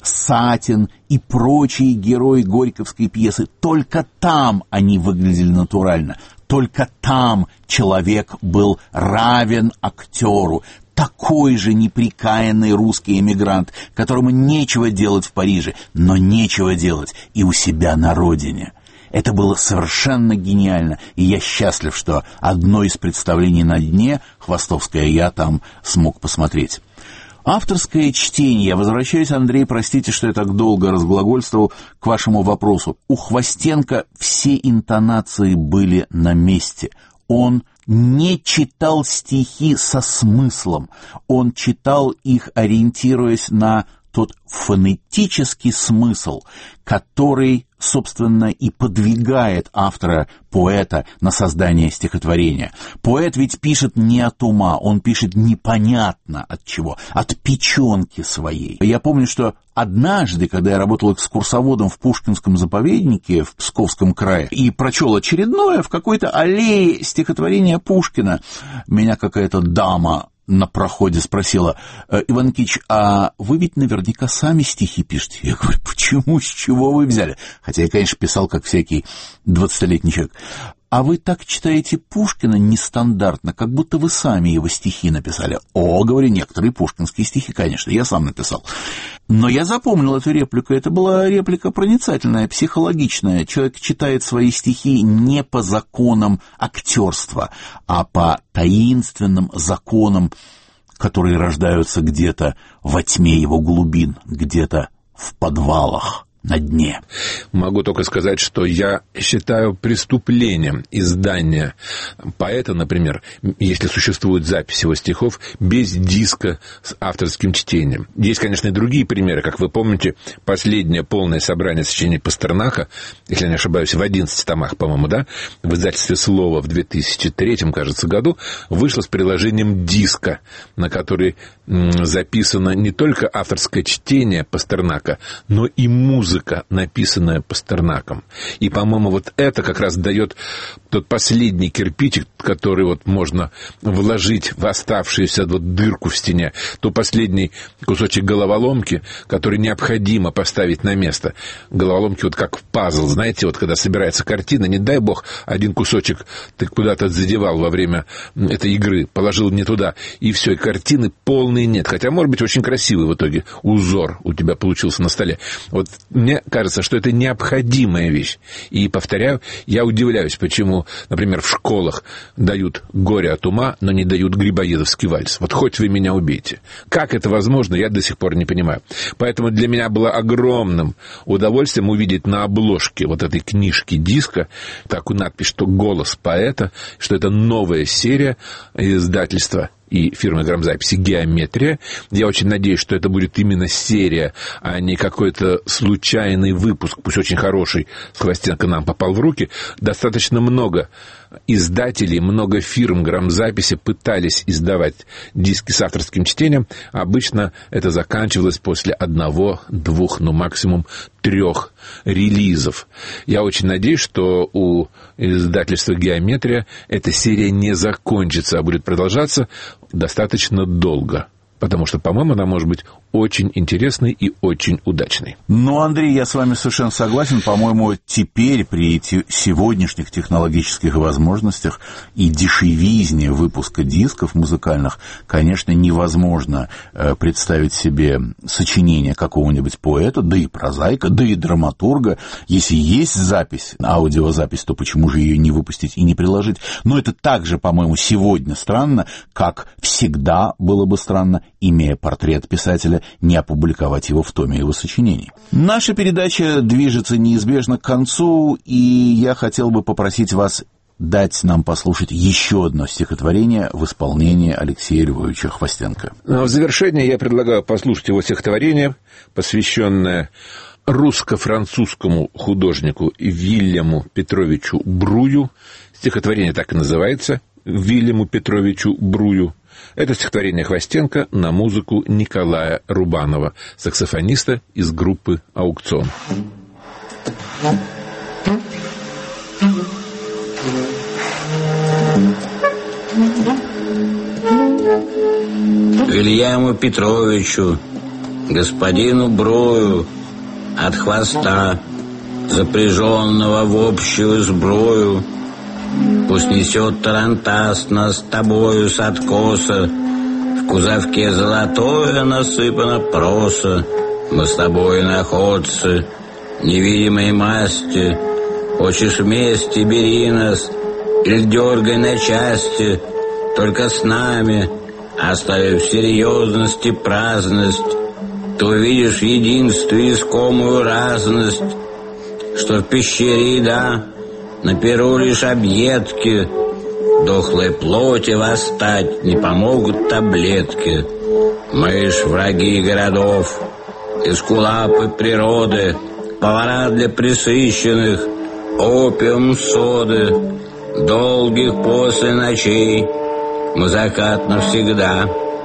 Сатин и прочие герои горьковской пьесы. Только там они выглядели натурально. Только там человек был равен актеру. Такой же неприкаянный русский эмигрант, которому нечего делать в Париже, но нечего делать и у себя на родине. Это было совершенно гениально, и я счастлив, что одно из представлений «На дне» хвостовское я там смог посмотреть. Авторское чтение. Я возвращаюсь, Андрей, простите, что я так долго разглагольствовал, к вашему вопросу. У Хвостенко все интонации были на месте. Он не читал стихи со смыслом. Он читал их, ориентируясь на тот фонетический смысл, который, собственно, и подвигает автора, поэта, на создание стихотворения. Поэт ведь пишет не от ума, он пишет непонятно от чего, от печенки своей. Я помню, что однажды, когда я работал экскурсоводом в Пушкинском заповеднике в Псковском крае и прочел очередное в какой-то аллее стихотворение Пушкина, меня какая-то дама на проходе спросила: «Иван Никитич, а вы ведь наверняка сами стихи пишете?» Я говорю: «Почему? С чего вы взяли?» Хотя я, конечно, писал, как всякий двадцатилетний человек. «А вы так читаете Пушкина нестандартно, как будто вы сами его стихи написали». «О, — говорю, — некоторые пушкинские стихи, конечно, я сам написал». Но я запомнил эту реплику. Это была реплика проницательная, психологичная. Человек читает свои стихи не по законам актерства, а по таинственным законам, которые рождаются где-то во тьме его глубин, где-то в подвалах. На дне. Могу только сказать, что я считаю преступлением издания поэта, например, если существует запись его стихов, без диска с авторским чтением. Есть, конечно, и другие примеры. Как вы помните, последнее полное собрание сочинений Пастернака, если я не ошибаюсь, в одиннадцати томах, по-моему, да, в издательстве «Слово» в две тысячи третьем, кажется, году, вышло с приложением диска, на который м, записано не только авторское чтение Пастернака, но и музыка, Музыка, написанная Пастернаком. И, по-моему, вот это как раз дает тот последний кирпичик, который вот можно вложить в оставшуюся вот дырку в стене, то последний кусочек головоломки, который необходимо поставить на место. Головоломки вот как в пазл, знаете, вот когда собирается картина, не дай бог, один кусочек ты куда-то задевал во время этой игры, положил не туда, и все, и картины полные нет. Хотя, может быть, очень красивый в итоге узор у тебя получился на столе. Вот мне кажется, что это необходимая вещь. И, повторяю, я удивляюсь, почему, например, в школах дают «Горе от ума», но не дают «Грибоедовский вальс». Вот хоть вы меня убейте. Как это возможно, я до сих пор не понимаю. Поэтому для меня было огромным удовольствием увидеть на обложке вот этой книжки диска такую надпись, что «Голос поэта», что это новая серия издательства и фирмы грамзаписи «Геометрия». Я очень надеюсь, что это будет именно серия, а не какой-то случайный выпуск, пусть очень хороший, с Хвостенко нам попал в руки. Достаточно много издателей, много фирм грамзаписи пытались издавать диски с авторским чтением. Обычно это заканчивалось после одного, двух, ну максимум трех релизов. Я очень надеюсь, что у издательства «Геометрия» эта серия не закончится, а будет продолжаться достаточно долго. потому что, по-моему, она может быть очень интересной и очень удачной. Ну, Андрей, я с вами совершенно согласен. По-моему, теперь при те- сегодняшних технологических возможностях и дешевизне выпуска дисков музыкальных, конечно, невозможно э, представить себе сочинение какого-нибудь поэта, да и прозаика, да и драматурга. Если есть запись, аудиозапись, то почему же ее не выпустить и не приложить? Но это также, по-моему, сегодня странно, как всегда было бы странно, имея портрет писателя, не опубликовать его в томе его сочинений. Наша передача движется неизбежно к концу, и я хотел бы попросить вас дать нам послушать еще одно стихотворение в исполнении Алексея Львовича Хвостенко. В завершение я предлагаю послушать его стихотворение, посвященное русско-французскому художнику Вильяму Петровичу Брую. Стихотворение так и называется «Вильяму Петровичу Брую». Это стихотворение Хвостенко на музыку Николая Рубанова, саксофониста из группы «Аукцион». Вильяму Петровичу, господину Брую, от хвоста, запряженного в общую сброю, пусть несет тарантас нас с тобою с откоса, в кузовке золотое насыпано проса. Мы с тобой находцы невидимой масти, хочешь вместе бери нас или дергай на части, только с нами, оставив серьезность и праздность, ты увидишь в единстве искомую разность, что в пещере еда, на перу лишь объедки, дохлой плоти восстать не помогут таблетки. Мы ж враги городов, эскулапы природы, повара для пресыщенных, опиум соды, долгих после ночей. Мы закат навсегда,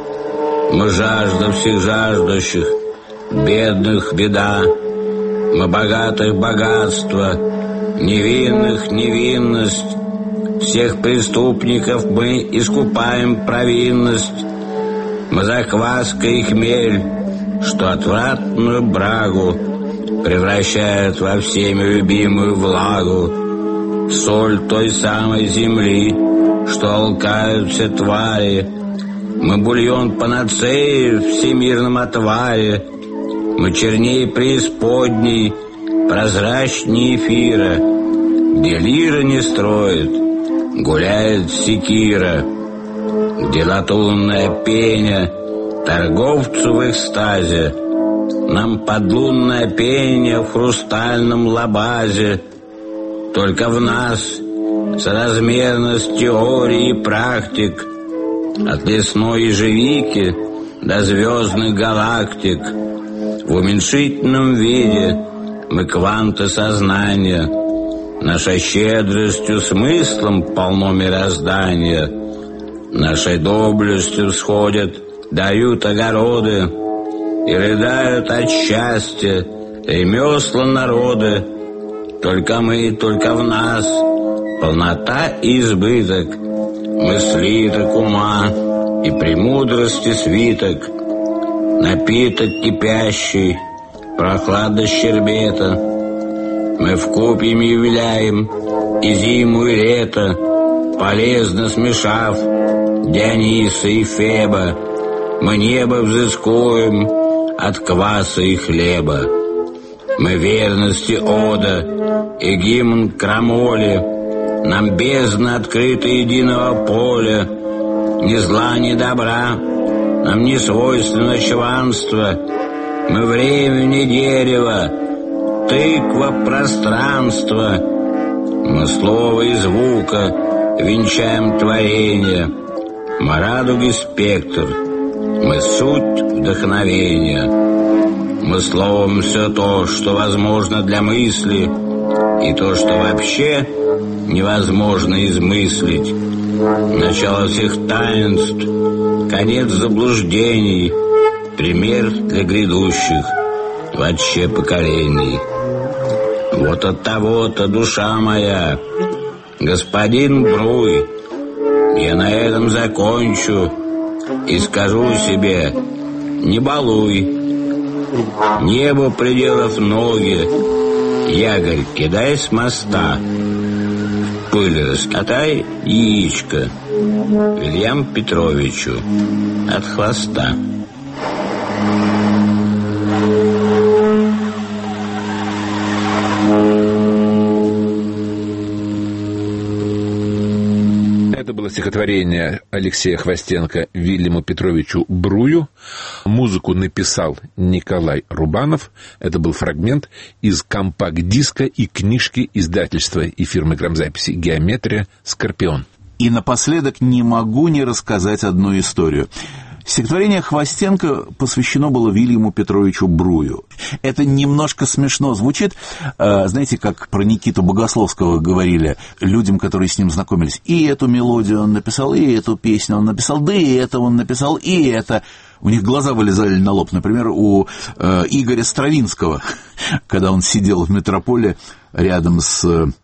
мы жажда всех жаждущих, бедных беда, мы богатых богатство, невинных невинность, всех преступников мы искупаем провинность. Мы закваска и хмель, что отвратную брагу превращают во всеми любимую влагу, соль той самой земли, что алкают все твари. Мы бульон панацеи в всемирном отваре, мы черней преисподней, прозрачнее эфира, где лира не строит, гуляет секира, где латунная пеня торговцу в экстазе, нам подлунное пение в хрустальном лабазе. Только в нас соразмерность теории и практик, от лесной ежевики до звездных галактик. В уменьшительном виде мы кванты сознания, нашей щедростью смыслом полно мироздания, нашей доблестью всходят, дают огороды и рыдают от счастья ремесла народы. Только мы, только в нас полнота и избыток, мы слиток ума и премудрости свиток, напиток кипящий, прохлада щербета. Мы вкупьем являем и зиму, и лето, полезно смешав Диониса и Феба. Мы небо взыскуем от кваса и хлеба. Мы верности ода и гимн крамоли, нам бездна открыта единого поля. Ни зла, ни добра, нам не свойственно чванство. Мы время, не дерево, тыква пространства. Мы слова и звука венчаем творение. Мы радуги спектр, мы суть вдохновения. Мы словом все то, что возможно для мысли, и то, что вообще невозможно измыслить. Начало всех таинств, конец заблуждений, пример для грядущих вообще поколений. Вот от того-то, душа моя, господин Бруй, я на этом закончу. и скажу себе: не балуй, небо пределов ноги, яголь кидай с моста, в пыль раскатай яичко Вильяму Петровичу от хвоста. Это было стихотворение Алексея Хвостенко Вильяму Петровичу Брую. Музыку написал Николай Рубанов. Это был фрагмент из компакт-диска и книжки издательства и фирмы грамзаписи «Геометрия. Скорпион». И напоследок не могу не рассказать одну историю. Стихотворение Хвостенко посвящено было Вильяму Петровичу Брую. Это немножко смешно звучит. Знаете, как про Никиту Богословского говорили людям, которые с ним знакомились. И эту мелодию он написал, и эту песню он написал, да и это он написал, и это. У них глаза вылезали на лоб. Например, у э, Игоря Стравинского, когда он сидел в метрополе рядом с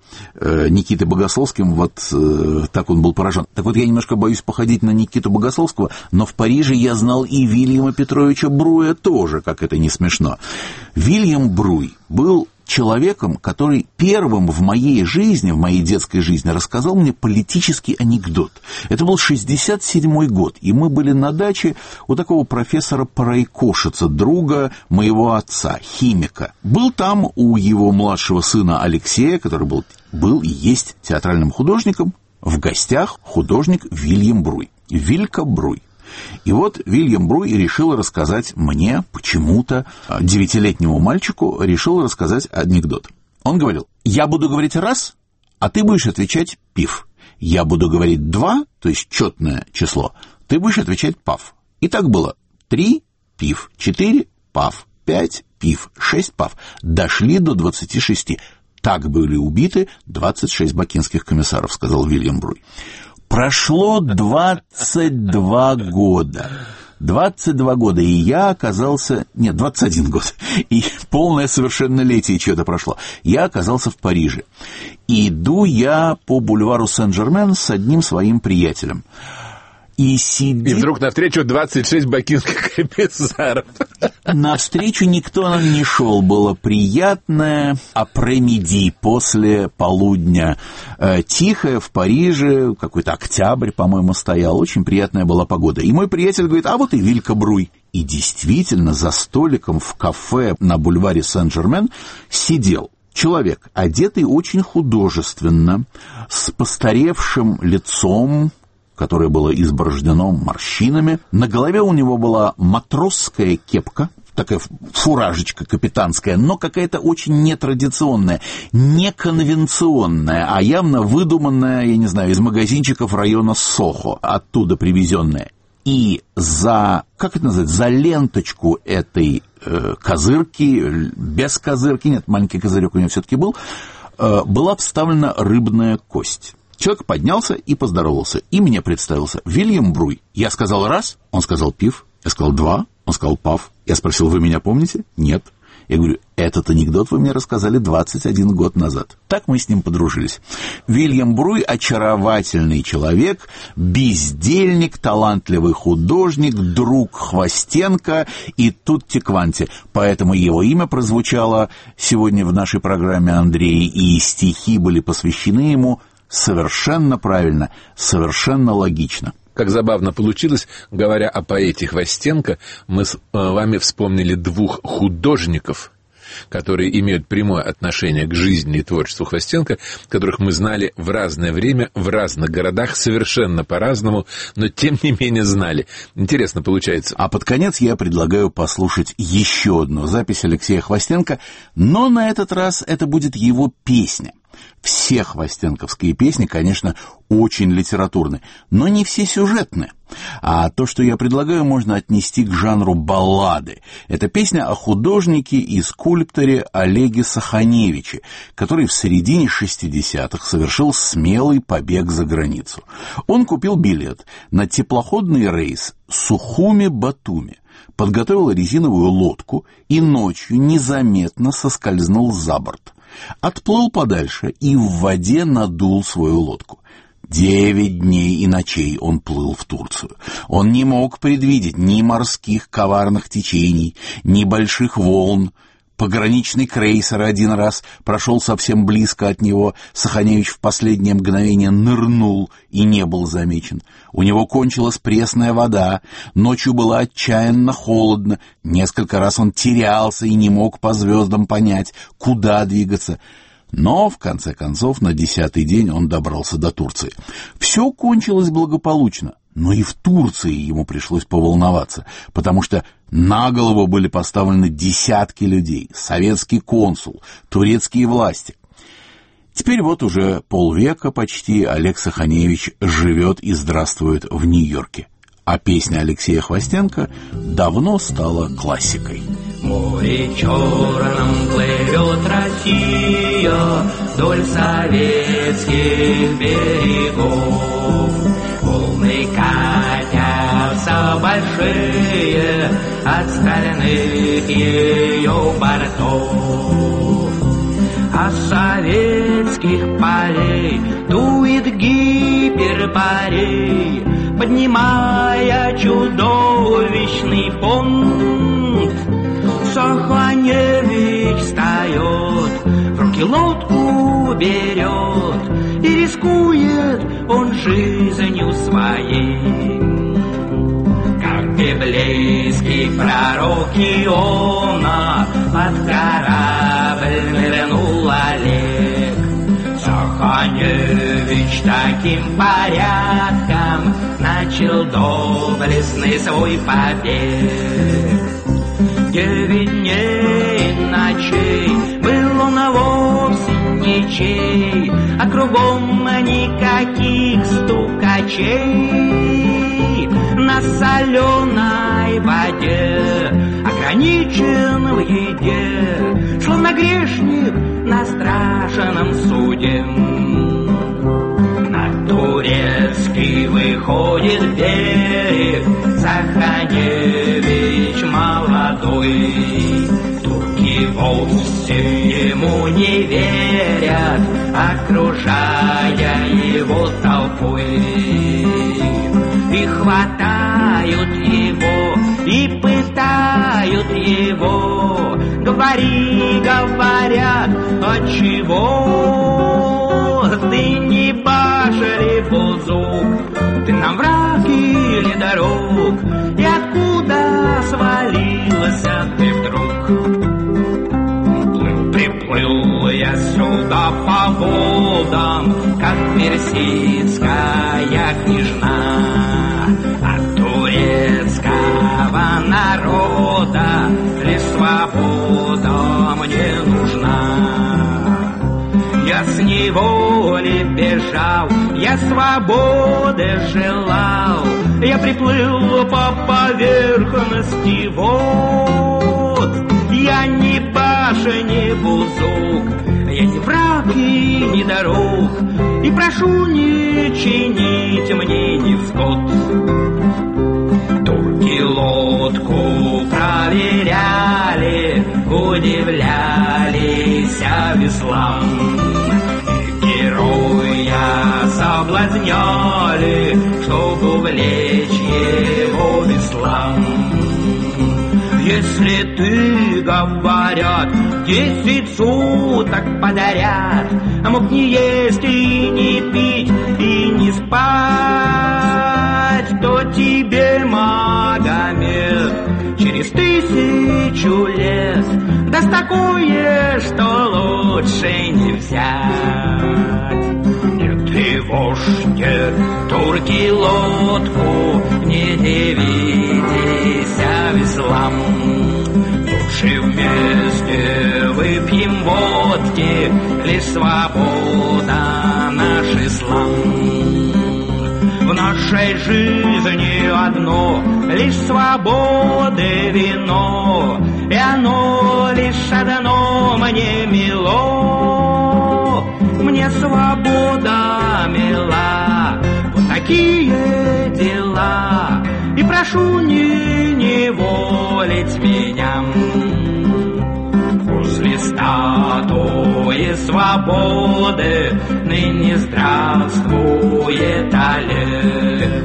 э, Никитой Богословским, вот э, так он был поражен. Так вот, я немножко боюсь походить на Никиту Богословского, но в Париже я знал и Вильяма Петровича Бруя тоже, как это не смешно. Вильям Бруй был человеком, который первым в моей жизни, в моей детской жизни, рассказал мне политический анекдот. Это был шестьдесят седьмой год, и мы были на даче у такого профессора Парайкошица, друга моего отца, химика. Был там у его младшего сына Алексея, который был, был и есть театральным художником, в гостях художник Вильям Бруй, Вилька Бруй. И вот Вильям Бруй решил рассказать мне, почему-то, девятилетнему мальчику, решил рассказать анекдот. Он говорил: я буду говорить раз, а ты будешь отвечать пиф. Я буду говорить два, то есть четное число, ты будешь отвечать паф. И так было: три, пиф, четыре, паф, пять, пиф, шесть, паф. Дошли до двадцати шести. Так были убиты двадцать шесть бакинских комиссаров, сказал Вильям Бруй. Прошло двадцать два года. двадцать два года, и я оказался... Нет, двадцать один год. И полное совершеннолетие что-то прошло. Я оказался в Париже. И иду я по бульвару Сен-Жермен с одним своим приятелем. И сидит... И вдруг навстречу двадцать шесть бакинских комиссаров. Навстречу никто нам не шел. Было приятное апремиди после полудня. Э, тихое в Париже, какой-то октябрь, по-моему, стоял. Очень приятная была погода. И мой приятель говорит: а вот и Вилька Бруй. И действительно, за столиком в кафе на бульваре Сен-Жермен сидел человек, одетый очень художественно, с постаревшим лицом, которое было изборождено морщинами. На голове у него была матросская кепка, такая фуражечка капитанская, но какая-то очень нетрадиционная, неконвенционная, а явно выдуманная, я не знаю, из магазинчиков района Сохо, оттуда привезенная. И за, как это называется, за ленточку этой э, козырки, без козырки, нет, маленький козырек у него все-таки был, э, была вставлена рыбная кость. Человек поднялся и поздоровался, и мне представился: Вильям Бруй. Я сказал раз, он сказал пиф, я сказал два, он сказал паф. Я спросил: вы меня помните? Нет. Я говорю: этот анекдот вы мне рассказали двадцать один год назад. Так мы с ним подружились. Вильям Бруй — очаровательный человек, бездельник, талантливый художник, друг Хвостенко и тутти-кванти. Поэтому его имя прозвучало сегодня в нашей программе, Андрей, и стихи были посвящены ему. Совершенно правильно, совершенно логично. Как забавно получилось, говоря о поэте Хвостенко, мы с вами вспомнили двух художников, которые имеют прямое отношение к жизни и творчеству Хвостенко, которых мы знали в разное время, в разных городах, совершенно по-разному, но тем не менее знали. Интересно получается. А под конец я предлагаю послушать еще одну запись Алексея Хвостенко, но на этот раз это будет его песня. Все хвостенковские песни, конечно, очень литературны, но не все сюжетные. А то, что я предлагаю, можно отнести к жанру баллады. Это песня о художнике и скульпторе Олеге Саханевиче, который в середине шестидесятых совершил смелый побег за границу. Он купил билет на теплоходный рейс Сухуми-Батуми, подготовил резиновую лодку и ночью незаметно соскользнул за борт. Отплыл подальше и в воде надул свою лодку. Девять дней и ночей он плыл в Турцию. Он не мог предвидеть ни морских коварных течений, ни больших волн. Пограничный крейсер один раз прошел совсем близко от него. Саханевич в последнее мгновение нырнул и не был замечен. У него кончилась пресная вода, ночью было отчаянно холодно. Несколько раз он терялся и не мог по звездам понять, куда двигаться. Но, в конце концов, на десятый день он добрался до Турции. Все кончилось благополучно, но и в Турции ему пришлось поволноваться, потому что на голову были поставлены десятки людей, советский консул, турецкие власти. Теперь вот уже полвека почти Олег Саханевич живет и здравствует в Нью-Йорке, а песня Алексея Хвостенко давно стала классикой. Море черном плывет Россия вдоль советских берегов. Волны катятся большие от стальных ее бортов. А с советских полей дует гиперборей, поднимая чудовищный понт. Саханевич встает, в руки лодку берет, и рискует он жизнью своей. Как библейский пророк Иона, под корабль нырнул Олег. Саханевич таким порядком начал доблестный свой побег. Девять дней и ночей был он вовсе ничей, а кругом никаких стукачей. На соленой воде ограничен в еде, словно грешник на страшном суде. На турецкий выходит берег Саханевич молодой. Турки вовсе ему не верят, окружая его толпой. И хватают его, и пытают его. Говори, говорят, отчего ты не башали бузук? Ты нам враг или дорог? И откуда свалился ты вдруг? Плыл, приплыл я сюда по водам, как персидская княжна. От турецкого народа лишь свобода мне нужна. Я с неволи бежал, я свободы желал, я приплыл по поверхности вод. Я ни баша, ни бузук, я не враг и не дорог, и прошу не чинить мне невзгод. Турки лодку проверяли, удивлялись веслам, и героя соблазняли, чтобы увлечь его веслам. Если ты, говорят, десять суток подряд мог не есть и не пить и не спать, то тебе Магомед через тысячу лет даст такое, что лучше не взять. Нет, и вождь, нет, турки лодку не дивитесь веслам. Лучше вместе выпьем водки, лишь свобода наш ислам. В нашей жизни одно, лишь свободы вино, и оно лишь одно мне мило. Мне свобода мила, вот такие дела, и прошу не неволить меня. Возле ста статуи свободы ныне здравствует Олег.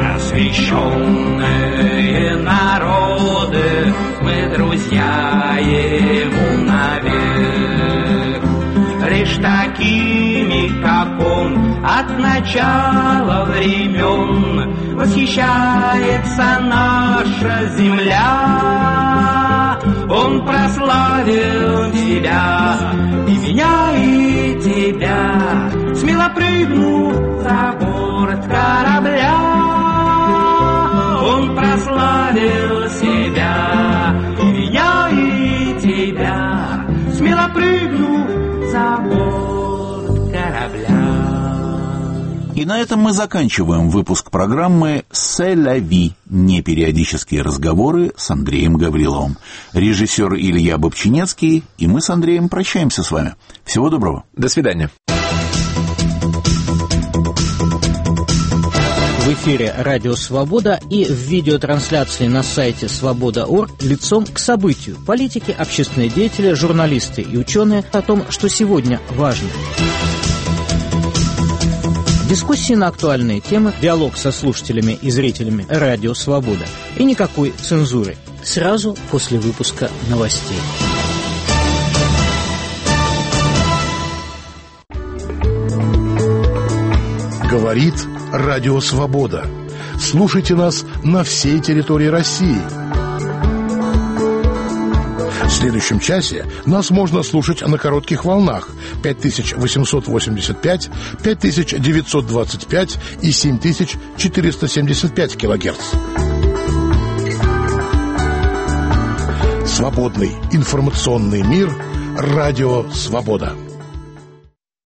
Просвещенные народы, мы друзья ему навек. Лишь такими, как он, от начала времен восхищается наша земля. Он прославил тебя, и меня, и тебя, смело прыгнув за борт корабля. Он прославил себя, и меня, и тебя, смело прыгнув за борт корабля. И на этом мы заканчиваем выпуск программы «C'est la vie» – непериодические разговоры с Андреем Гавриловым. Режиссер Илья Бобчинецкий, и мы с Андреем прощаемся с вами. Всего доброго. До свидания. В эфире «Радио Свобода» и в видеотрансляции на сайте свобода точка орг лицом к событию. Политики, общественные деятели, журналисты и ученые о том, что сегодня важно. Дискуссии на актуальные темы, диалог со слушателями и зрителями «Радио Свобода». И никакой цензуры. Сразу после выпуска новостей. Говорит Радио Свобода. Слушайте нас на всей территории России. В следующем часе нас можно слушать на коротких волнах пять тысяч восемьсот восемьдесят пять, пять тысяч девятьсот двадцать пять и семь тысяч четыреста семьдесят пять килогерц. Свободный информационный мир. Радио Свобода.